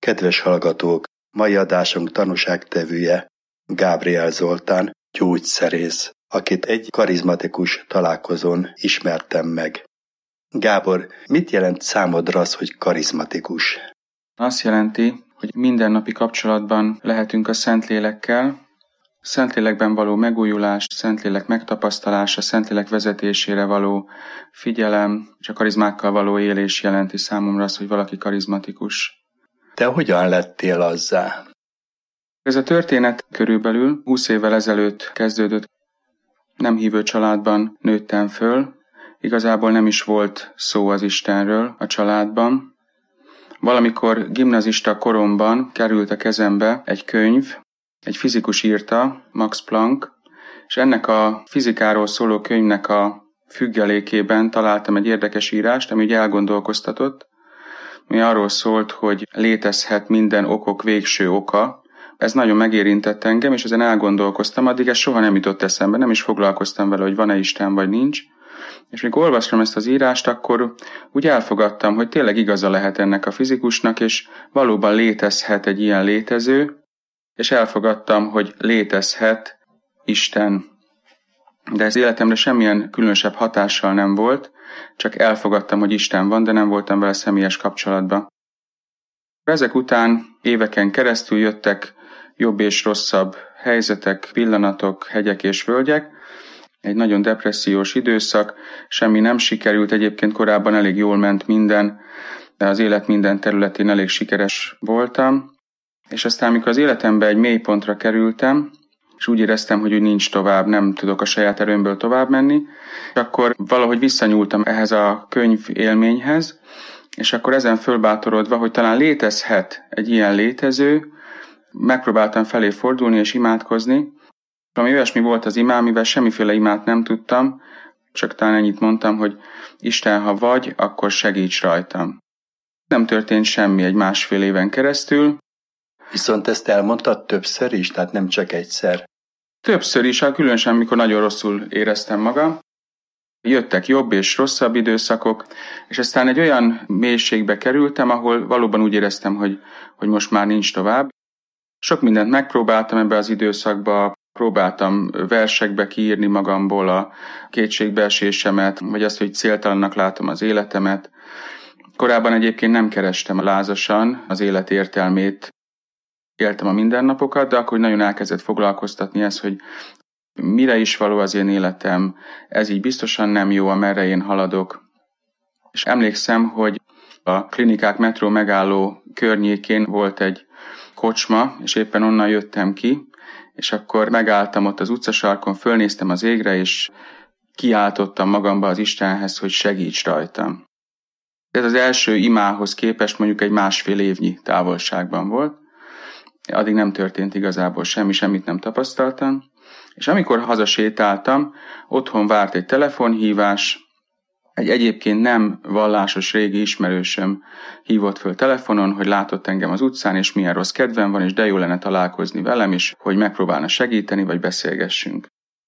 Kedves hallgatók, mai adásunk tanúságtevője Gábriel Zoltán, gyógyszerész, akit egy karizmatikus találkozón ismertem meg. Gábor, mit jelent számodra az, hogy karizmatikus? Azt jelenti, hogy mindennapi kapcsolatban lehetünk a Szentlélekkel, Szentlélekben való megújulás, Szentlélek megtapasztalása, Szentlélek vezetésére való figyelem, és a karizmákkal való élés jelenti számomra az, hogy valaki karizmatikus. Te hogyan lettél azzá? Ez a történet körülbelül 20 évvel ezelőtt kezdődött. Nem hívő családban nőttem föl, igazából nem is volt szó az Istenről a családban. Valamikor gimnazista koromban került a kezembe egy könyv, egy fizikus írta, Max Planck, és ennek a fizikáról szóló könyvnek a függelékében találtam egy érdekes írást, ami ugye elgondolkoztatott, ami arról szólt, hogy létezhet minden okok végső oka. Ez nagyon megérintett engem, és ezen elgondolkoztam, addig ez soha nem jutott eszembe, nem is foglalkoztam vele, hogy van-e Isten vagy nincs. És mikor olvastam ezt az írást, akkor úgy elfogadtam, hogy tényleg igaza lehet ennek a fizikusnak, és valóban létezhet egy ilyen létező, és elfogadtam, hogy létezhet Isten. De ez életemre semmilyen különösebb hatással nem volt, csak elfogadtam, hogy Isten van, de nem voltam vele személyes kapcsolatban. Ezek után éveken keresztül jöttek jobb és rosszabb helyzetek, pillanatok, hegyek és völgyek, egy nagyon depressziós időszak, semmi nem sikerült, egyébként korábban elég jól ment minden, de az élet minden területén elég sikeres voltam, és aztán, amikor az életembe egy mély pontra kerültem, és úgy éreztem, hogy úgy nincs tovább, nem tudok a saját erőmből tovább menni, akkor valahogy visszanyúltam ehhez a könyv élményhez, és akkor ezen fölbátorodva, hogy talán létezhet egy ilyen létező, megpróbáltam felé fordulni és imádkozni. Ami olyasmi volt az imám, mivel semmiféle imát nem tudtam, csak talán ennyit mondtam, hogy Isten, ha vagy, akkor segíts rajtam. Nem történt semmi egy 1,5 éven keresztül. Viszont ezt elmondtad többször is, tehát nem csak egyszer? Többször is, különösen mikor nagyon rosszul éreztem magam. Jöttek jobb és rosszabb időszakok, és aztán egy olyan mélységbe kerültem, ahol valóban úgy éreztem, hogy most már nincs tovább. Sok mindent megpróbáltam ebbe az időszakba, próbáltam versekbe kiírni magamból a kétségbeesésemet, vagy azt, hogy céltalannak látom az életemet. Korábban egyébként nem kerestem lázasan az élet értelmét, éltem a mindennapokat, de akkor nagyon elkezdett foglalkoztatni ez, hogy mire is való az én életem, ez így biztosan nem jó, amerre én haladok. És emlékszem, hogy a Klinikák metró megálló környékén volt egy kocsma, és éppen onnan jöttem ki, és akkor megálltam ott az utcasarkon, fölnéztem az égre, és kiáltottam magamba az Istenhez, hogy segíts rajtam. Ez az első imához képest mondjuk egy 1,5 évnyi távolságban volt. Addig nem történt igazából semmit nem tapasztaltam. És amikor hazasétáltam, otthon várt egy telefonhívás, egy egyébként nem vallásos régi ismerősöm hívott föl telefonon, hogy látott engem az utcán, és milyen rossz kedvem van, és de jó lenne találkozni velem, és hogy megpróbálna segíteni, vagy beszélgessünk.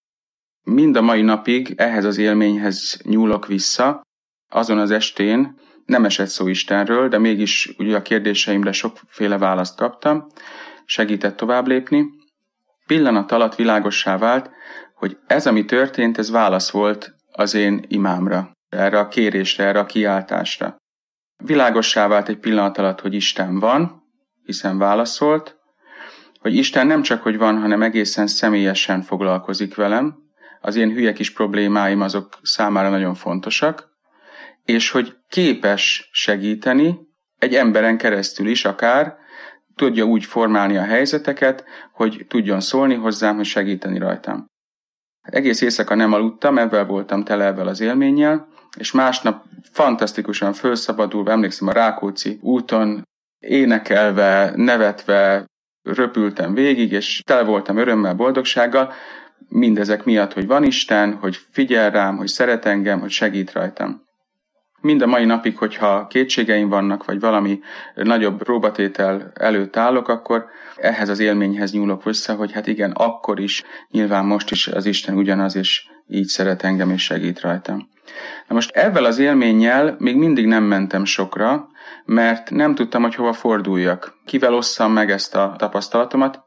Mind a mai napig ehhez az élményhez nyúlok vissza. Azon az estén nem esett szó Istenről, de mégis ugye a kérdéseimre sokféle választ kaptam, segített tovább lépni. Pillanat alatt világossá vált, hogy ez, ami történt, ez válasz volt az én imámra, erre a kérésre, erre a kiáltásra. Világossá vált egy pillanat alatt, hogy Isten van, hiszen válaszolt, hogy Isten nem csak, hogy van, hanem egészen személyesen foglalkozik velem, az én hülye kis problémáim azok számára nagyon fontosak, és hogy képes segíteni egy emberen keresztül is akár, tudja úgy formálni a helyzeteket, hogy tudjon szólni hozzám, hogy segíteni rajtam. Egész éjszaka nem aludtam, ebben voltam tele ebben az élménnyel, és másnap fantasztikusan fölszabadulva, emlékszem a Rákóczi úton, énekelve, nevetve, röpültem végig, és tele voltam örömmel, boldogsággal, mindezek miatt, hogy van Isten, hogy figyel rám, hogy szeret engem, hogy segít rajtam. Mind a mai napig, hogyha kétségeim vannak, vagy valami nagyobb próbatétel előtt állok, akkor ehhez az élményhez nyúlok vissza, hogy hát igen, akkor is, nyilván most is az Isten ugyanaz, és így szeret engem, és segít rajtam. Na most ezzel az élménnyel még mindig nem mentem sokra, mert nem tudtam, hogy hova forduljak. Kivel osszam meg ezt a tapasztalatomat.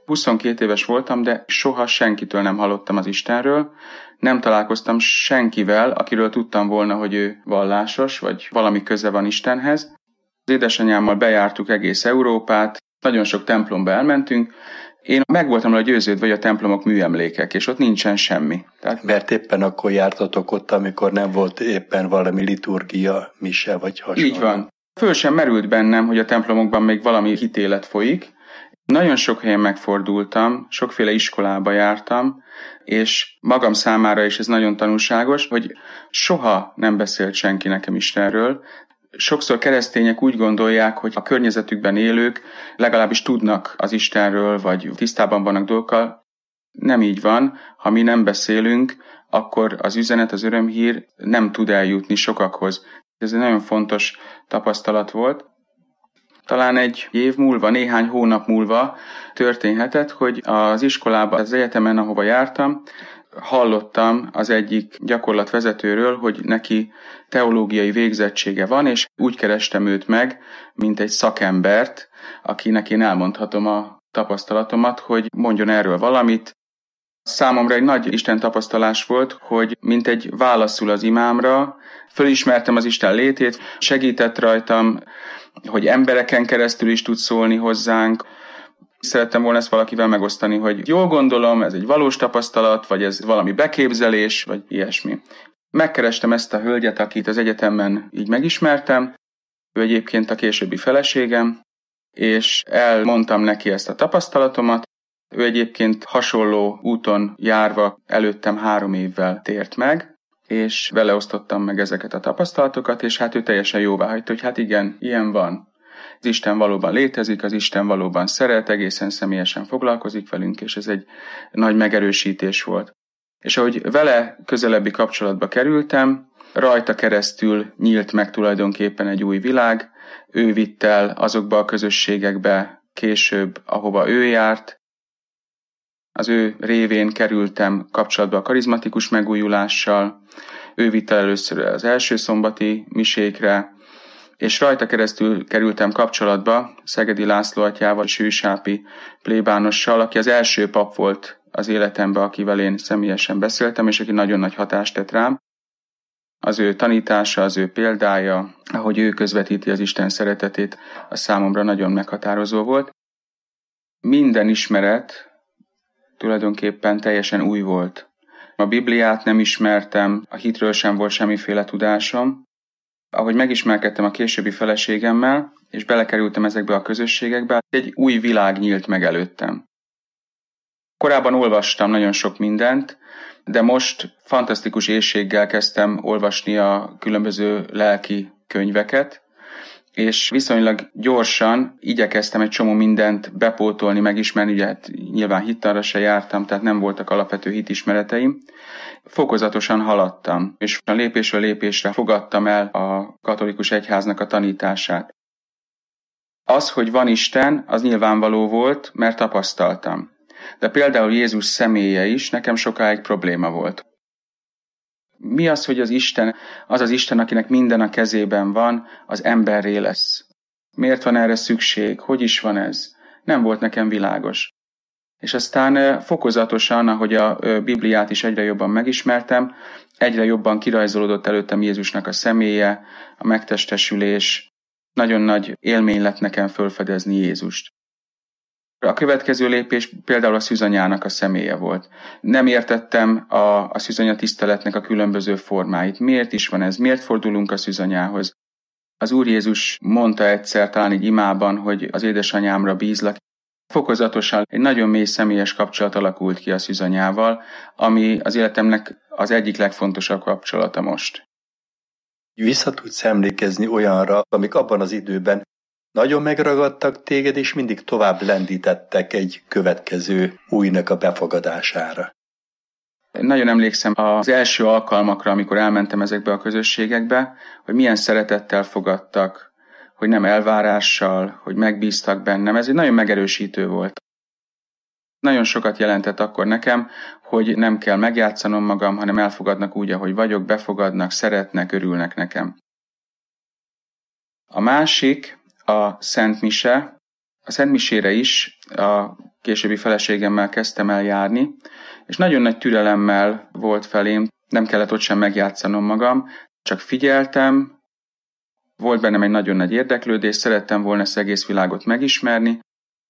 22 éves voltam, de soha senkitől nem hallottam az Istenről. Nem találkoztam senkivel, akiről tudtam volna, hogy ő vallásos, vagy valami köze van Istenhez. Az édesanyámmal bejártuk egész Európát, nagyon sok templomba elmentünk. Én meg voltam rá győződve, hogy a templomok műemlékek, és ott nincsen semmi. Mert éppen akkor jártatok ott, amikor nem volt éppen valami liturgia, mise vagy hasonló. Így van. Föl sem merült bennem, hogy a templomokban még valami hitélet folyik. Nagyon sok helyen megfordultam, sokféle iskolába jártam, és magam számára is ez nagyon tanulságos, hogy soha nem beszélt senki nekem Istenről. Sokszor keresztények úgy gondolják, hogy a környezetükben élők legalábbis tudnak az Istenről, vagy tisztában vannak dolgokkal. Nem így van, ha mi nem beszélünk, akkor az üzenet, az örömhír nem tud eljutni sokakhoz. Ez egy nagyon fontos tapasztalat volt. Talán egy év múlva, néhány hónap múlva történhetett, hogy az iskolában, az egyetemen, ahova jártam, hallottam az egyik gyakorlatvezetőről, hogy neki teológiai végzettsége van, és úgy kerestem őt meg, mint egy szakembert, akinek én elmondhatom a tapasztalatomat, hogy mondjon erről valamit. Számomra egy nagy Isten tapasztalás volt, hogy mint egy válaszul az imámra, fölismertem az Isten létét, segített rajtam, hogy embereken keresztül is tud szólni hozzánk. Szerettem volna ezt valakivel megosztani, hogy jól gondolom, ez egy valós tapasztalat, vagy ez valami beképzelés, vagy ilyesmi. Megkerestem ezt a hölgyet, akit az egyetemen így megismertem, ő egyébként a későbbi feleségem, és elmondtam neki ezt a tapasztalatomat. Ő egyébként hasonló úton járva előttem 3 évvel tért meg, és vele osztottam meg ezeket a tapasztalatokat, és hát ő teljesen jóváhagyta, hogy hát igen, ilyen van. Az Isten valóban létezik, az Isten valóban szeret, egészen személyesen foglalkozik velünk, és ez egy nagy megerősítés volt. És ahogy vele közelebbi kapcsolatba kerültem, rajta keresztül nyílt meg tulajdonképpen egy új világ, ő vitt el azokba a közösségekbe később, ahova ő járt, az ő révén kerültem kapcsolatba a karizmatikus megújulással, ő vitt el először az első szombati misékre, és rajta keresztül kerültem kapcsolatba Szegedi László atyával, Sősápi plébánossal, aki az első pap volt az életemben, akivel én személyesen beszéltem, és aki nagyon nagy hatást tett rám. Az ő tanítása, az ő példája, ahogy ő közvetíti az Isten szeretetét, az számomra nagyon meghatározó volt. Minden ismeret tulajdonképpen teljesen új volt. A Bibliát nem ismertem, a hitről sem volt semmiféle tudásom. Ahogy megismerkedtem a későbbi feleségemmel, és belekerültem ezekbe a közösségekbe, egy új világ nyílt meg előttem. Korábban olvastam nagyon sok mindent, de most fantasztikus éhséggel kezdtem olvasni a különböző lelki könyveket, és viszonylag gyorsan igyekeztem egy csomó mindent bepótolni, megismerni, ugye hát nyilván hittanra se jártam, tehát nem voltak alapvető hitismereteim. Fokozatosan haladtam, és a lépésről lépésre fogadtam el a katolikus egyháznak a tanítását. Az, hogy van Isten, az nyilvánvaló volt, mert tapasztaltam. De például Jézus személye is nekem sokáig probléma volt. Mi az, hogy az Isten, akinek minden a kezében van, az emberré lesz? Miért van erre szükség? Hogy is van ez? Nem volt nekem világos. És aztán fokozatosan, ahogy a Bibliát is egyre jobban megismertem, egyre jobban kirajzolódott előttem Jézusnak a személye, a megtestesülés. Nagyon nagy élmény lett nekem felfedezni Jézust. A következő lépés például a szűzanyának a személye volt. Nem értettem a szűzanya tiszteletnek a különböző formáit. Miért is van ez? Miért fordulunk a szűzanyához? Az Úr Jézus mondta egyszer, talán egy imában, hogy az édesanyámra bízlak. Fokozatosan egy nagyon mély személyes kapcsolat alakult ki a szűzanyával, ami az életemnek az egyik legfontosabb kapcsolata most. Vissza tudsz emlékezni olyanra, amik abban az időben nagyon megragadtak téged, és mindig tovább lendítettek egy következő újnak a befogadására. Nagyon emlékszem az első alkalmakra, amikor elmentem ezekbe a közösségekbe, hogy milyen szeretettel fogadtak, hogy nem elvárással, hogy megbíztak bennem. Ez egy nagyon megerősítő volt. Nagyon sokat jelentett akkor nekem, hogy nem kell megjátszanom magam, hanem elfogadnak úgy, ahogy vagyok, befogadnak, szeretnek, örülnek nekem. A másik a Szent Mise. A Szent Misére is a későbbi feleségemmel kezdtem el járni, és nagyon nagy türelemmel volt felém, nem kellett ott sem megjátszanom magam, csak figyeltem, volt bennem egy nagyon nagy érdeklődés, szerettem volna ezt egész világot megismerni.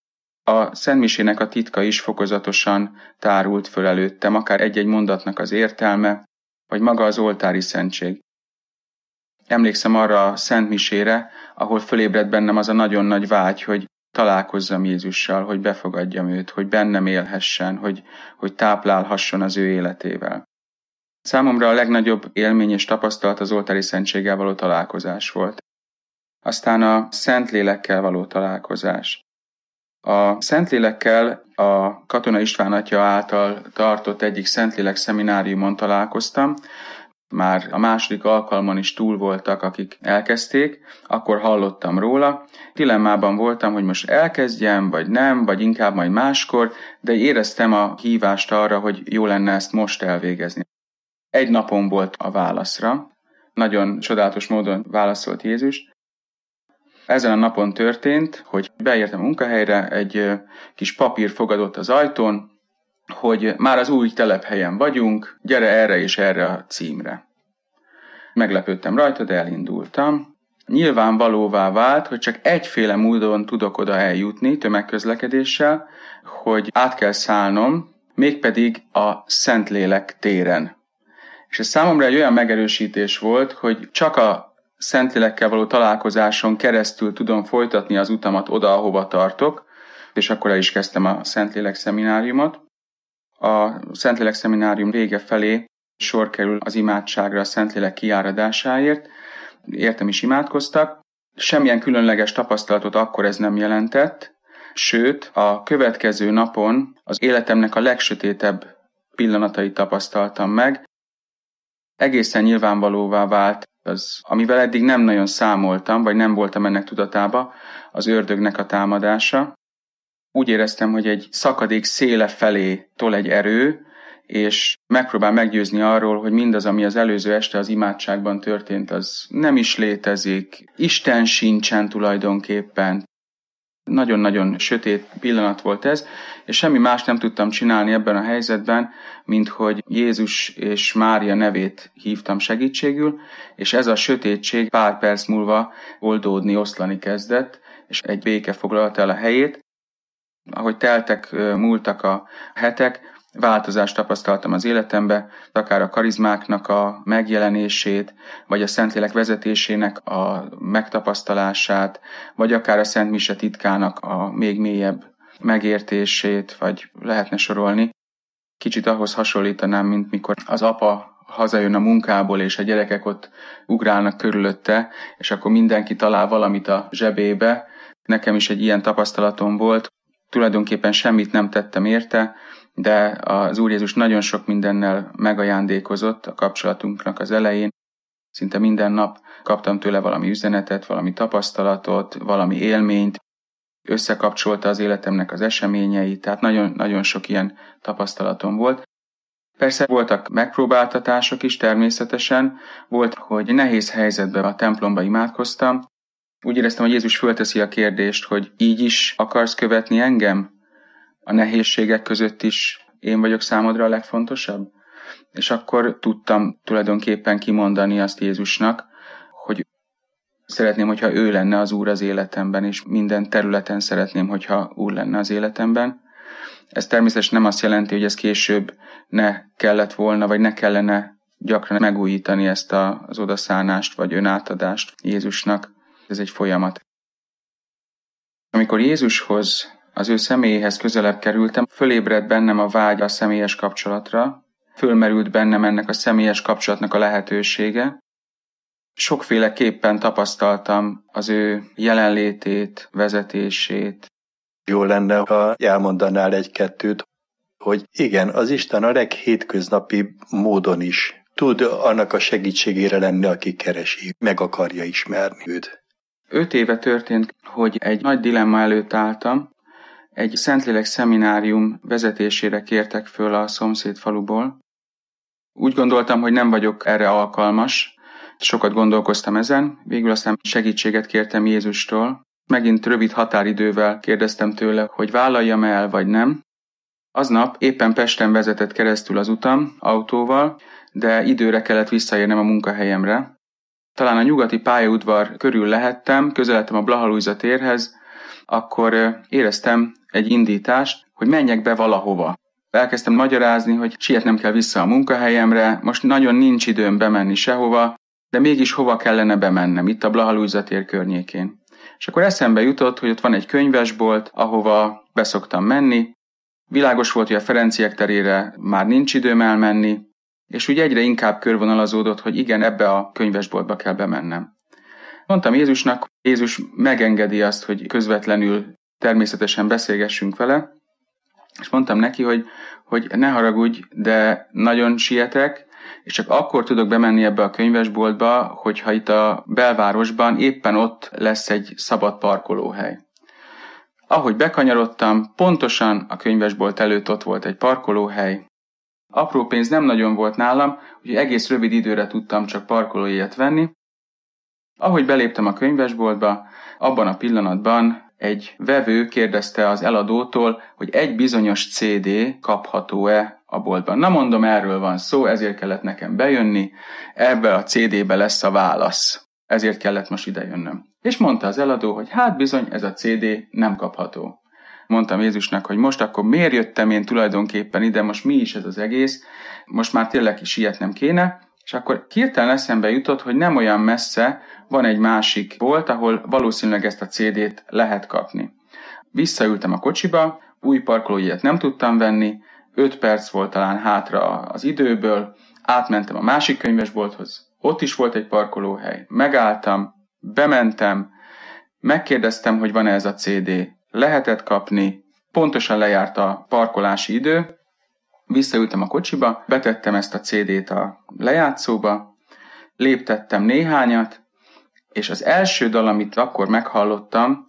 A Szent Misének a titka is fokozatosan tárult föl előttem, akár egy-egy mondatnak az értelme, vagy maga az oltári szentség. Emlékszem arra a Szent Misére, ahol fölébredt bennem az a nagyon nagy vágy, hogy találkozzam Jézussal, hogy befogadjam őt, hogy bennem élhessen, hogy táplálhasson az ő életével. Számomra a legnagyobb élmény és tapasztalat az oltári szentséggel való találkozás volt. Aztán a Szentlélekkel való találkozás. A Szentlélekkel a Katona István atya által tartott egyik Szentlélek szemináriumon találkoztam. Már a második alkalmon is túl voltak, akik elkezdték, akkor hallottam róla. Dilemmában voltam, hogy most elkezdjem, vagy nem, vagy inkább majd máskor, de éreztem a hívást arra, hogy jó lenne ezt most elvégezni. Egy napon volt a válaszra. Nagyon csodálatos módon válaszolt Jézus. Ezen a napon történt, hogy beértem a munkahelyre, egy kis papír fogadott az ajtón, hogy már az új telephelyen vagyunk, gyere erre és erre a címre. Meglepődtem rajta, de elindultam. Nyilvánvalóvá vált, hogy csak egyféle módon tudok oda eljutni tömegközlekedéssel, hogy át kell szállnom, mégpedig a Szentlélek téren. És ez számomra egy olyan megerősítés volt, hogy csak a Szentlélekkel való találkozáson keresztül tudom folytatni az utamat oda, ahova tartok, és akkor el is kezdtem a Szentlélek szemináriumot. A Szentlélek szeminárium vége felé sor kerül az imádságra a Szentlélek kiáradásáért. Értem is imádkoztak. Semmilyen különleges tapasztalatot akkor ez nem jelentett, sőt, a következő napon az életemnek a legsötétebb pillanatait tapasztaltam meg. Egészen nyilvánvalóvá vált az, amivel eddig nem nagyon számoltam, vagy nem voltam ennek tudatába, az ördögnek a támadása. Úgy éreztem, hogy egy szakadék széle felé tol egy erő, és megpróbál meggyőzni arról, hogy mindaz, ami az előző este az imádságban történt, az nem is létezik. Isten sincsen tulajdonképpen. Nagyon-nagyon sötét pillanat volt ez, és semmi más nem tudtam csinálni ebben a helyzetben, mint hogy Jézus és Mária nevét hívtam segítségül, és ez a sötétség pár perc múlva oldódni, oszlani kezdett, és egy béke foglalta el a helyét. Ahogy teltek, múltak a hetek, változást tapasztaltam az életembe, akár a karizmáknak a megjelenését, vagy a Szentlélek vezetésének a megtapasztalását, vagy akár a Szent Mise titkának a még mélyebb megértését, vagy lehetne sorolni. Kicsit ahhoz hasonlítanám, mint mikor az apa hazajön a munkából, és a gyerekek ott ugrálnak körülötte, és akkor mindenki talál valamit a zsebébe. Nekem is egy ilyen tapasztalatom volt. Tulajdonképpen semmit nem tettem érte, de az Úr Jézus nagyon sok mindennel megajándékozott a kapcsolatunknak az elején. Szinte minden nap kaptam tőle valami üzenetet, valami tapasztalatot, valami élményt, összekapcsolta az életemnek az eseményeit, tehát nagyon sok ilyen tapasztalatom volt. Persze voltak megpróbáltatások is természetesen, volt, hogy nehéz helyzetben a templomba imádkoztam. Úgy éreztem, hogy Jézus fölteszi a kérdést, hogy így is akarsz követni engem? A nehézségek között is én vagyok számodra a legfontosabb? És akkor tudtam tulajdonképpen kimondani azt Jézusnak, hogy szeretném, hogyha ő lenne az Úr az életemben, és minden területen szeretném, hogyha Úr lenne az életemben. Ez természetesen nem azt jelenti, hogy ez később ne kellett volna, vagy ne kellene gyakran megújítani ezt az odaszánást, vagy önátadást Jézusnak. Ez egy folyamat. Amikor Jézushoz, az ő személyéhez közelebb kerültem, fölébredt bennem a vágy a személyes kapcsolatra, fölmerült bennem ennek a személyes kapcsolatnak a lehetősége. Sokféleképpen tapasztaltam az ő jelenlétét, vezetését. Jó lenne, ha elmondanál egy-kettőt, hogy igen, az Isten a leghétköznapi módon is tud annak a segítségére lenni, aki keresi, meg akarja ismerni őt. 5 éve történt, hogy egy nagy dilemma előtt álltam. egy Szentlélek szeminárium vezetésére kértek föl a szomszéd faluból. Úgy gondoltam, hogy nem vagyok erre alkalmas, sokat gondolkoztam ezen, végül aztán segítséget kértem Jézustól. Megint rövid határidővel kérdeztem tőle, hogy vállaljam el vagy nem. Aznap éppen Pesten vezetett keresztül az utam autóval, de időre kellett visszaérnem a munkahelyemre. Talán a nyugati pályaudvar körül lehettem, közeledtem a Blaha-Lujza térhez, akkor éreztem egy indítást, hogy menjek be valahova. Elkezdtem magyarázni, hogy sietnem kell vissza a munkahelyemre, most nagyon nincs időm bemenni sehova, de mégis hova kellene bemennem, itt a Blaha-Lujza tér környékén. És akkor eszembe jutott, hogy ott van egy könyvesbolt, ahova beszoktam menni. Világos volt, hogy a Ferenciek terére már nincs időm elmenni, és úgy egyre inkább körvonalazódott, hogy igen, ebbe a könyvesboltba kell bemennem. Mondtam Jézusnak, Jézus megengedi azt, hogy közvetlenül természetesen beszélgessünk vele, és mondtam neki, hogy ne haragudj, de nagyon sietek, és csak akkor tudok bemenni ebbe a könyvesboltba, hogyha itt a belvárosban éppen ott lesz egy szabad parkolóhely. Ahogy bekanyarodtam, pontosan a könyvesbolt előtt ott volt egy parkolóhely. Apró pénz nem nagyon volt nálam, úgyhogy egész rövid időre tudtam csak parkolójegyet venni. Ahogy beléptem a könyvesboltba, abban a pillanatban egy vevő kérdezte az eladótól, hogy egy bizonyos CD kapható-e a boltban. Na mondom, erről van szó, ezért kellett nekem bejönni, ebbe a CD-be lesz a válasz. Ezért kellett most idejönnöm. És mondta az eladó, hogy hát bizony, ez a CD nem kapható. Mondtam Jézusnak, hogy most akkor miért jöttem én tulajdonképpen ide, most mi is ez az egész, most már tényleg sietnem kéne, és akkor hirtelen eszembe jutott, hogy nem olyan messze van egy másik bolt, ahol valószínűleg ezt a CD-t lehet kapni. Visszaültem a kocsiba, új parkolójegyet nem tudtam venni, 5 perc volt talán hátra az időből, átmentem a másik könyvesbolthoz, ott is volt egy parkolóhely, megálltam, bementem, megkérdeztem, hogy van-e ez a CD, lehetett kapni, pontosan lejárt a parkolási idő, visszaültem a kocsiba, betettem ezt a CD-t a lejátszóba, léptettem néhányat, és az első dal, amit akkor meghallottam,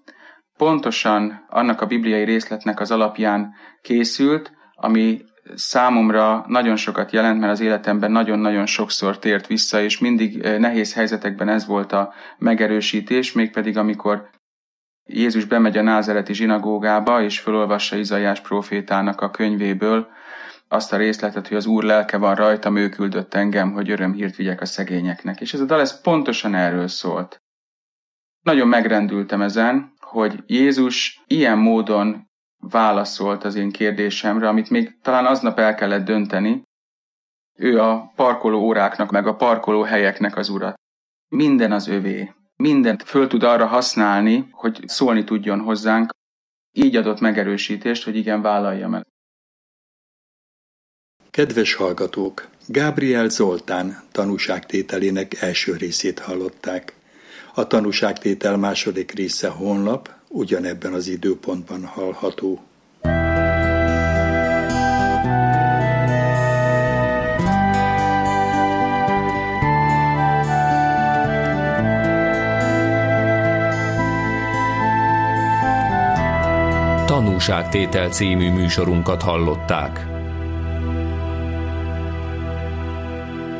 pontosan annak a bibliai részletnek az alapján készült, ami számomra nagyon sokat jelent, mert az életemben nagyon-nagyon sokszor tért vissza, és mindig nehéz helyzetekben ez volt a megerősítés, mégpedig amikor Jézus bemegy a názereti zsinagógába, és felolvassa Izaiás prófétának a könyvéből azt a részletet, hogy az Úr lelke van rajtam, ő küldött engem, hogy örömhírt vigyek a szegényeknek. És ez a dal ez pontosan erről szólt. Nagyon megrendültem ezen, hogy Jézus ilyen módon válaszolt az én kérdésemre, amit még talán aznap el kellett dönteni. Ő a parkoló óráknak, meg a parkoló helyeknek az ura. Minden az övé. Mindent föl tud arra használni, hogy szólni tudjon hozzánk. Így adott megerősítést, hogy igen, vállaljam el. Kedves hallgatók! Gábriel Zoltán tanúságtételének első részét hallották. A tanúságtétel második része holnap, ugyanebben az időpontban hallható. Tanúságtétel című műsorunkat hallották.